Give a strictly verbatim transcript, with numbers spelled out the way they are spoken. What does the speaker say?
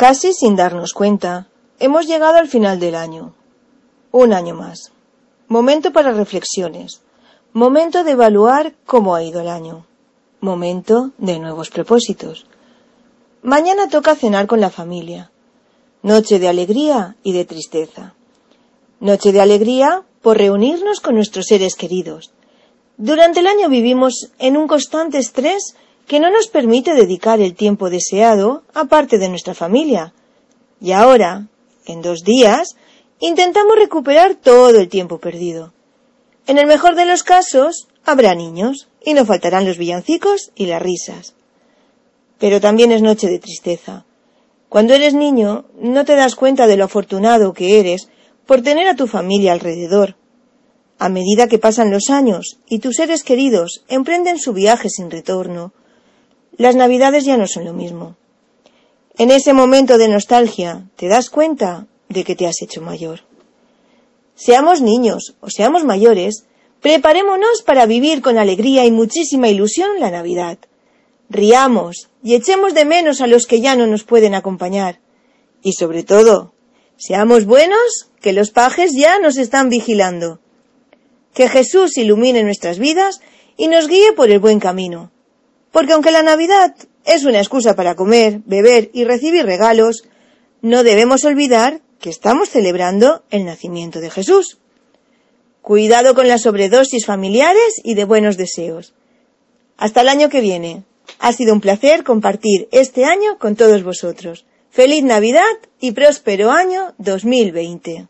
Casi sin darnos cuenta, hemos llegado al final del año. Un año más. Momento para reflexiones. Momento de evaluar cómo ha ido el año. Momento de nuevos propósitos. Mañana toca cenar con la familia. Noche de alegría y de tristeza. Noche de alegría por reunirnos con nuestros seres queridos. Durante el año vivimos en un constante estrés que no nos permite dedicar el tiempo deseado a parte de nuestra familia. Y ahora, en dos días, intentamos recuperar todo el tiempo perdido. En el mejor de los casos, habrá niños y no faltarán los villancicos y las risas. Pero también es noche de tristeza. Cuando eres niño, no te das cuenta de lo afortunado que eres por tener a tu familia alrededor. A medida que pasan los años y tus seres queridos emprenden su viaje sin retorno, las navidades ya no son lo mismo. En ese momento de nostalgia te das cuenta de que te has hecho mayor. Seamos niños o seamos mayores, preparémonos para vivir con alegría y muchísima ilusión la Navidad. Riamos y echemos de menos a los que ya no nos pueden acompañar. Y sobre todo, seamos buenos, que los pajes ya nos están vigilando. Que Jesús ilumine nuestras vidas y nos guíe por el buen camino. Porque aunque la Navidad es una excusa para comer, beber y recibir regalos, no debemos olvidar que estamos celebrando el nacimiento de Jesús. Cuidado con las sobredosis familiares y de buenos deseos. Hasta el año que viene. Ha sido un placer compartir este año con todos vosotros. ¡Feliz Navidad y próspero año dos mil veinte!